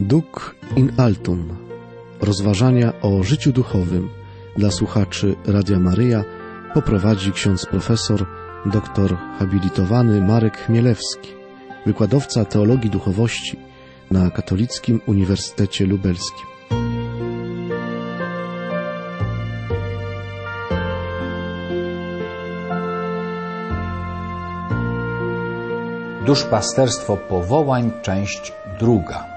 Duc in altum. Rozważania o życiu duchowym dla słuchaczy Radia Maryja poprowadzi ksiądz profesor doktor habilitowany Marek Chmielewski, wykładowca teologii duchowości na Katolickim Uniwersytecie Lubelskim. Duszpasterstwo powołań, część 2.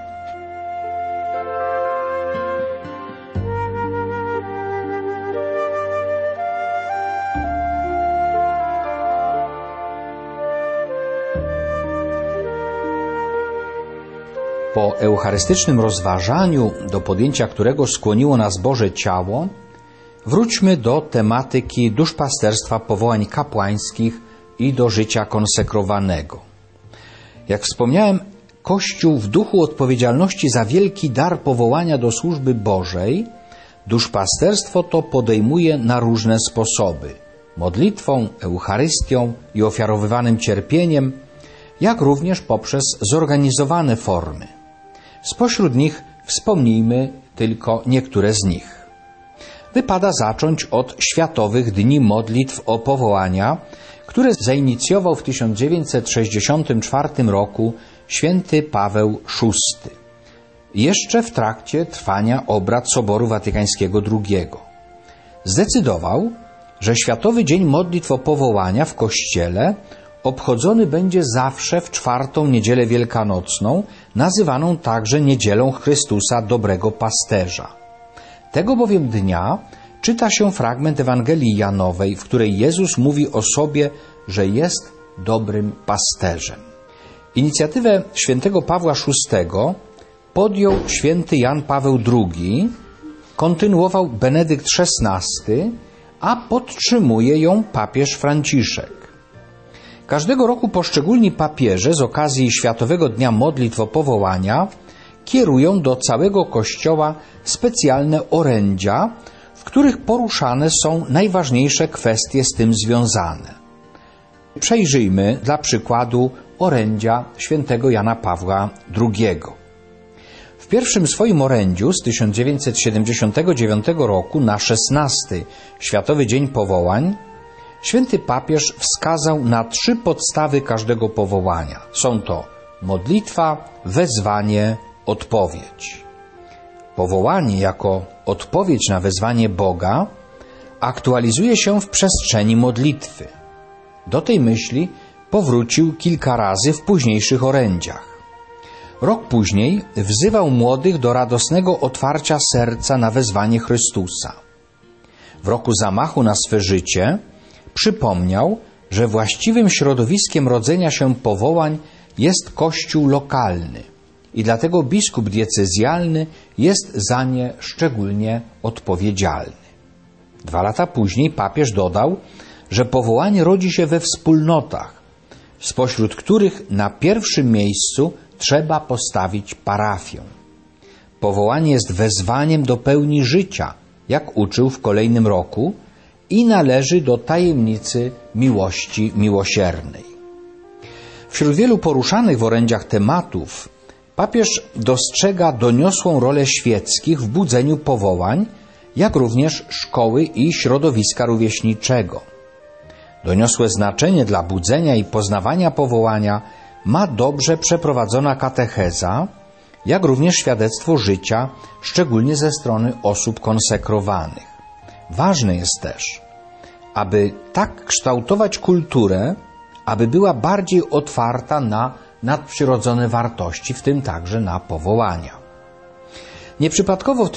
Po eucharystycznym rozważaniu, do podjęcia którego skłoniło nas Boże Ciało, wróćmy do tematyki duszpasterstwa powołań kapłańskich i do życia konsekrowanego. Jak wspomniałem, Kościół w duchu odpowiedzialności za wielki dar powołania do służby Bożej duszpasterstwo to podejmuje na różne sposoby: modlitwą, Eucharystią i ofiarowywanym cierpieniem, jak również poprzez zorganizowane formy. Spośród nich wspomnijmy tylko niektóre z nich. Wypada zacząć od Światowych Dni Modlitw o Powołania, które zainicjował w 1964 roku święty Paweł VI, jeszcze w trakcie trwania obrad Soboru Watykańskiego II. Zdecydował, że Światowy Dzień Modlitw o Powołania w Kościele obchodzony będzie zawsze w 4. Niedzielę Wielkanocną, nazywaną także Niedzielą Chrystusa Dobrego Pasterza. Tego bowiem dnia czyta się fragment Ewangelii Janowej, w której Jezus mówi o sobie, że jest dobrym pasterzem. Inicjatywę świętego Pawła VI podjął święty Jan Paweł II, kontynuował Benedykt XVI, a podtrzymuje ją papież Franciszek. Każdego roku poszczególni papieże z okazji Światowego Dnia Modlitw o Powołania kierują do całego Kościoła specjalne orędzia, w których poruszane są najważniejsze kwestie z tym związane. Przejrzyjmy dla przykładu orędzia świętego Jana Pawła II. W pierwszym swoim orędziu z 1979 roku na 16. Światowy Dzień Powołań święty papież wskazał na 3 podstawy każdego powołania. Są to modlitwa, wezwanie, odpowiedź. Powołanie jako odpowiedź na wezwanie Boga aktualizuje się w przestrzeni modlitwy. Do tej myśli powrócił kilka razy w późniejszych orędziach. Rok później wzywał młodych do radosnego otwarcia serca na wezwanie Chrystusa. W roku zamachu na swe życie przypomniał, że właściwym środowiskiem rodzenia się powołań jest Kościół lokalny i dlatego biskup diecezjalny jest za nie szczególnie odpowiedzialny. 2 lata później papież dodał, że powołanie rodzi się we wspólnotach, spośród których na pierwszym miejscu trzeba postawić parafię. Powołanie jest wezwaniem do pełni życia, jak uczył w kolejnym roku, i należy do tajemnicy miłości miłosiernej. Wśród wielu poruszanych w orędziach tematów papież dostrzega doniosłą rolę świeckich w budzeniu powołań, jak również szkoły i środowiska rówieśniczego. Doniosłe znaczenie dla budzenia i poznawania powołania ma dobrze przeprowadzona katecheza, jak również świadectwo życia, szczególnie ze strony osób konsekrowanych. Ważne jest też, aby tak kształtować kulturę, aby była bardziej otwarta na nadprzyrodzone wartości, w tym także na powołania. Nieprzypadkowo w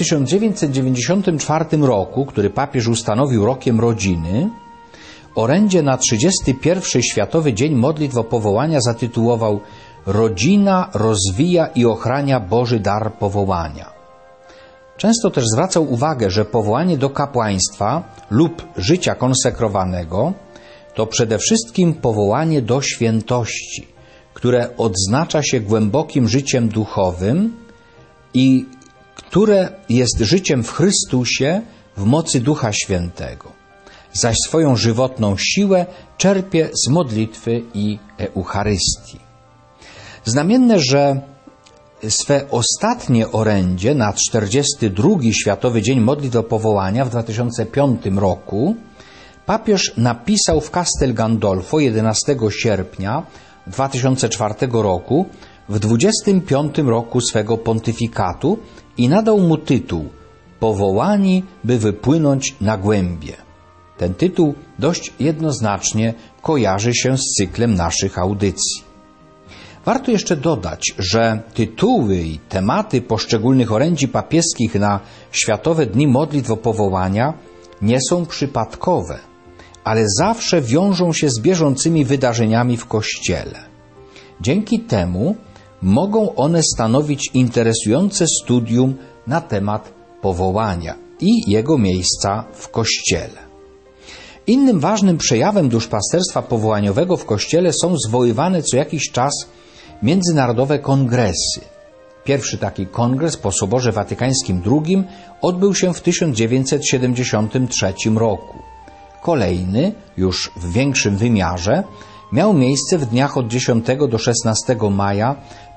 1994 roku, który papież ustanowił rokiem rodziny, orędzie na 31. Światowy Dzień Modlitw o Powołania zatytułował „Rodzina rozwija i ochrania Boży dar powołania”. Często też zwracał uwagę, że powołanie do kapłaństwa lub życia konsekrowanego to przede wszystkim powołanie do świętości, które odznacza się głębokim życiem duchowym i które jest życiem w Chrystusie w mocy Ducha Świętego, zaś swoją żywotną siłę czerpie z modlitwy i Eucharystii. Znamienne, że swe ostatnie orędzie na 42. Światowy Dzień Modlitw Powołania w 2005 roku papież napisał w Castel Gandolfo 11 sierpnia 2004 roku w 25 roku swego pontyfikatu i nadał mu tytuł Powołani, by wypłynąć na głębie. Ten tytuł dość jednoznacznie kojarzy się z cyklem naszych audycji. Warto jeszcze dodać, że tytuły i tematy poszczególnych orędzi papieskich na Światowe Dni Modlitw o Powołania nie są przypadkowe, ale zawsze wiążą się z bieżącymi wydarzeniami w Kościele. Dzięki temu mogą one stanowić interesujące studium na temat powołania i jego miejsca w Kościele. Innym ważnym przejawem duszpasterstwa powołaniowego w Kościele są zwoływane co jakiś czas międzynarodowe kongresy. Pierwszy taki kongres po Soborze Watykańskim II odbył się w 1973 roku. Kolejny, już w większym wymiarze, miał miejsce w dniach od 10 do 16 maja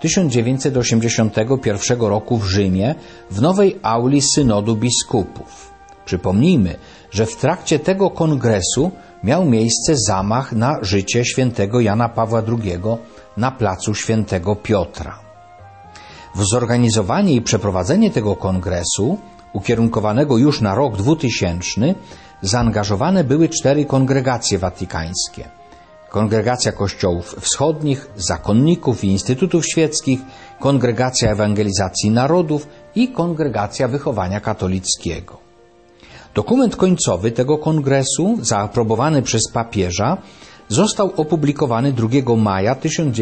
1981 roku w Rzymie w nowej auli Synodu Biskupów. Przypomnijmy, że w trakcie tego kongresu miał miejsce zamach na życie świętego Jana Pawła II na placu Świętego Piotra. W zorganizowanie i przeprowadzenie tego kongresu, ukierunkowanego już na rok 2000, zaangażowane były 4 kongregacje watykańskie. Kongregacja Kościołów Wschodnich, Zakonników i Instytutów Świeckich, Kongregacja Ewangelizacji Narodów i Kongregacja Wychowania Katolickiego. Dokument końcowy tego kongresu, zaaprobowany przez papieża, został opublikowany 2 maja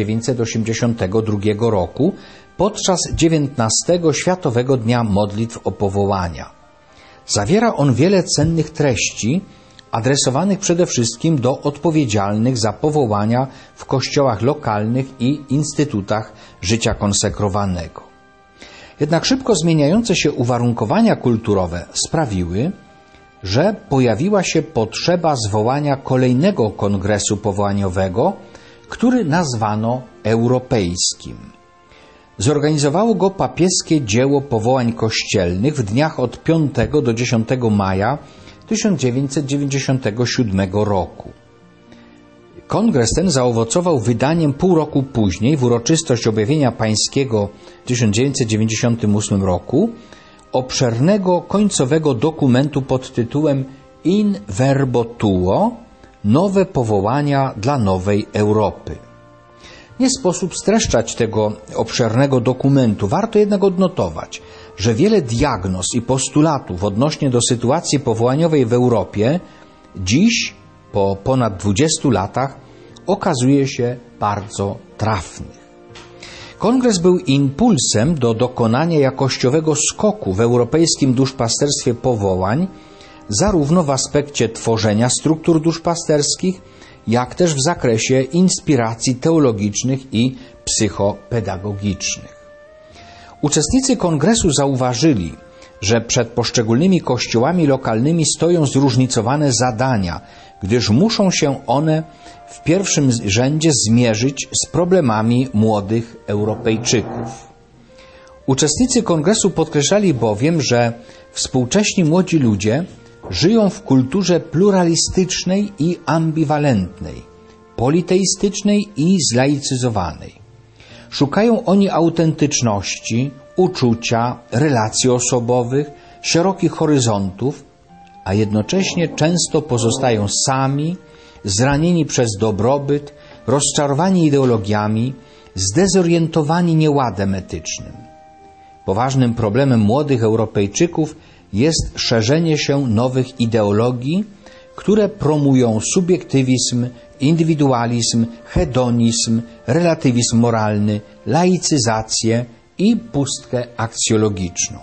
1982 roku podczas 19. Światowego Dnia Modlitw o Powołania. Zawiera on wiele cennych treści, adresowanych przede wszystkim do odpowiedzialnych za powołania w kościołach lokalnych i instytutach życia konsekrowanego. Jednak szybko zmieniające się uwarunkowania kulturowe sprawiły, że pojawiła się potrzeba zwołania kolejnego kongresu powołaniowego, który nazwano europejskim. Zorganizowało go papieskie dzieło powołań kościelnych w dniach od 5 do 10 maja 1997 roku. Kongres ten zaowocował wydaniem pół roku później, w uroczystość Objawienia Pańskiego w 1998 roku, obszernego końcowego dokumentu pod tytułem In Verbo Tuo – Nowe powołania dla nowej Europy. Nie sposób streszczać tego obszernego dokumentu, warto jednak odnotować, że wiele diagnoz i postulatów odnośnie do sytuacji powołaniowej w Europie dziś, po ponad 20 latach, okazuje się bardzo trafnych. Kongres był impulsem do dokonania jakościowego skoku w europejskim duszpasterstwie powołań, zarówno w aspekcie tworzenia struktur duszpasterskich, jak też w zakresie inspiracji teologicznych i psychopedagogicznych. Uczestnicy kongresu zauważyli, że przed poszczególnymi kościołami lokalnymi stoją zróżnicowane zadania, gdyż muszą się one w pierwszym rzędzie zmierzyć z problemami młodych Europejczyków. Uczestnicy kongresu podkreślali bowiem, że współcześni młodzi ludzie żyją w kulturze pluralistycznej i ambiwalentnej, politeistycznej i zlaicyzowanej. Szukają oni autentyczności, uczucia, relacji osobowych, szerokich horyzontów, a jednocześnie często pozostają sami, zranieni przez dobrobyt, rozczarowani ideologiami, zdezorientowani nieładem etycznym. Poważnym problemem młodych Europejczyków jest szerzenie się nowych ideologii, które promują subiektywizm, indywidualizm, hedonizm, relatywizm moralny, laicyzację i pustkę aksjologiczną.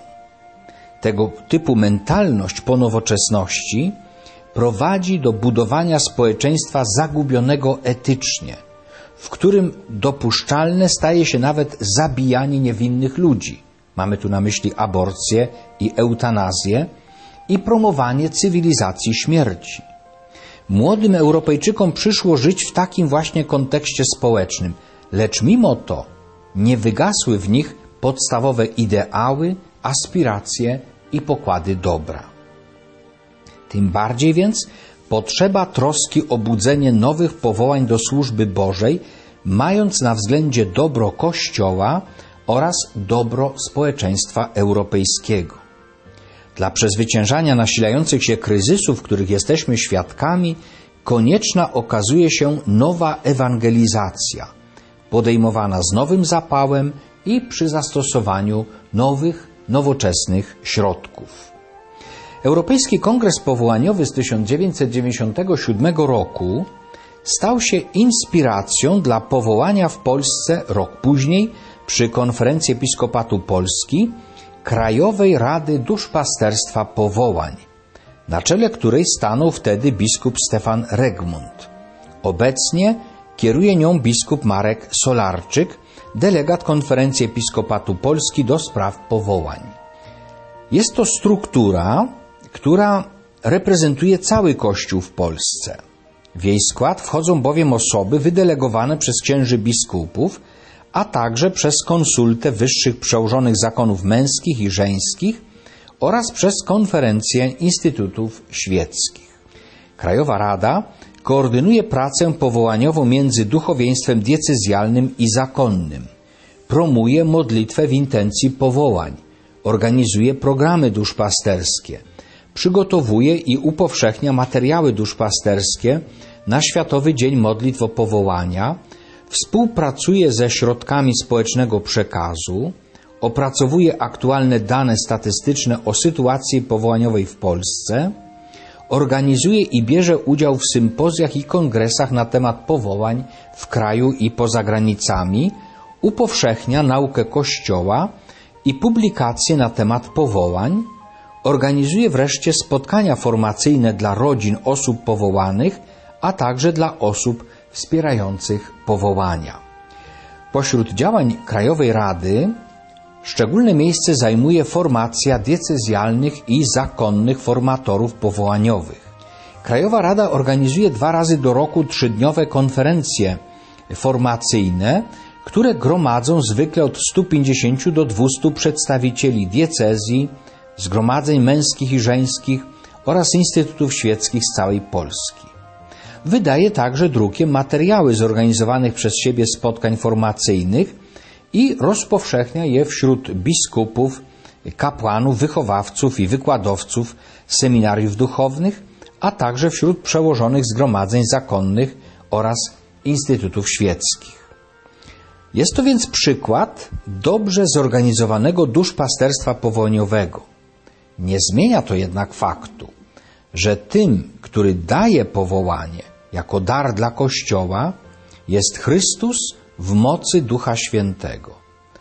Tego typu mentalność po nowoczesności prowadzi do budowania społeczeństwa zagubionego etycznie, w którym dopuszczalne staje się nawet zabijanie niewinnych ludzi. Mamy tu na myśli aborcję i eutanazję i promowanie cywilizacji śmierci. Młodym Europejczykom przyszło żyć w takim właśnie kontekście społecznym, lecz mimo to nie wygasły w nich podstawowe ideały, aspiracje i pokłady dobra. Tym bardziej więc potrzeba troski o budzenie nowych powołań do służby Bożej, mając na względzie dobro Kościoła oraz dobro społeczeństwa europejskiego. Dla przezwyciężania nasilających się kryzysów, których jesteśmy świadkami, konieczna okazuje się nowa ewangelizacja, podejmowana z nowym zapałem i przy zastosowaniu nowych, nowoczesnych środków. Europejski Kongres Powołaniowy z 1997 roku stał się inspiracją dla powołania w Polsce rok później przy Konferencji Episkopatu Polski Krajowej Rady Duszpasterstwa Powołań, na czele której stanął wtedy biskup Stefan Regmund. Obecnie kieruje nią biskup Marek Solarczyk, delegat Konferencji Episkopatu Polski do spraw powołań. Jest to struktura, która reprezentuje cały Kościół w Polsce. W jej skład wchodzą bowiem osoby wydelegowane przez księży biskupów, a także przez konsultę wyższych przełożonych zakonów męskich i żeńskich oraz przez konferencję instytutów świeckich. Krajowa Rada koordynuje pracę powołaniową między duchowieństwem diecezjalnym i zakonnym, promuje modlitwę w intencji powołań, organizuje programy duszpasterskie, przygotowuje i upowszechnia materiały duszpasterskie na Światowy Dzień Modlitw o Powołania, współpracuje ze środkami społecznego przekazu, opracowuje aktualne dane statystyczne o sytuacji powołaniowej w Polsce, organizuje i bierze udział w sympozjach i kongresach na temat powołań w kraju i poza granicami, upowszechnia naukę Kościoła i publikacje na temat powołań, organizuje wreszcie spotkania formacyjne dla rodzin osób powołanych, a także dla osób wspierających powołania. Pośród działań Krajowej Rady szczególne miejsce zajmuje formacja diecezjalnych i zakonnych formatorów powołaniowych. Krajowa Rada organizuje 2 razy do roku 3-dniowe konferencje formacyjne, które gromadzą zwykle od 150 do 200 przedstawicieli diecezji, zgromadzeń męskich i żeńskich oraz instytutów świeckich z całej Polski. Wydaje także drukiem materiały zorganizowanych przez siebie spotkań formacyjnych i rozpowszechnia je wśród biskupów, kapłanów, wychowawców i wykładowców seminariów duchownych, a także wśród przełożonych zgromadzeń zakonnych oraz instytutów świeckich. Jest to więc przykład dobrze zorganizowanego duszpasterstwa powołaniowego. Nie zmienia to jednak faktu, że tym, który daje powołanie jako dar dla Kościoła, jest Chrystus w mocy Ducha Świętego.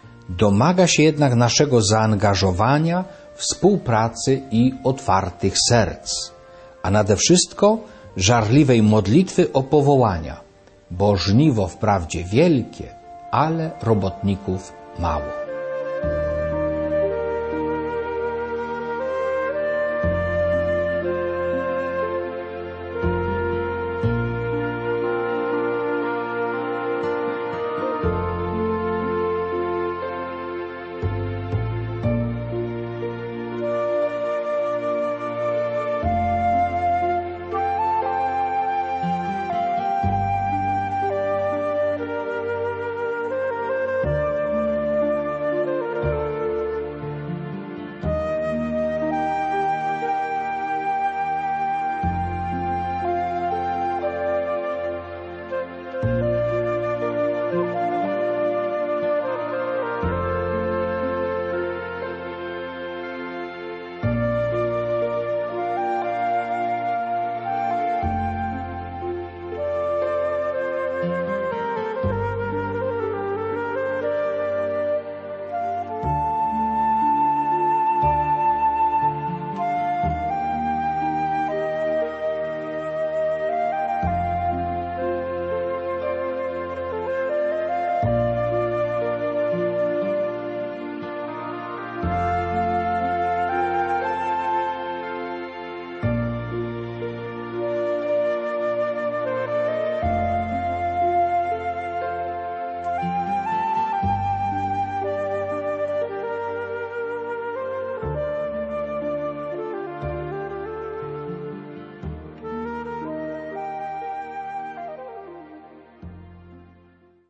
Domaga się jednak naszego zaangażowania, współpracy i otwartych serc, a nade wszystko żarliwej modlitwy o powołania, bo żniwo wprawdzie wielkie, ale robotników mało.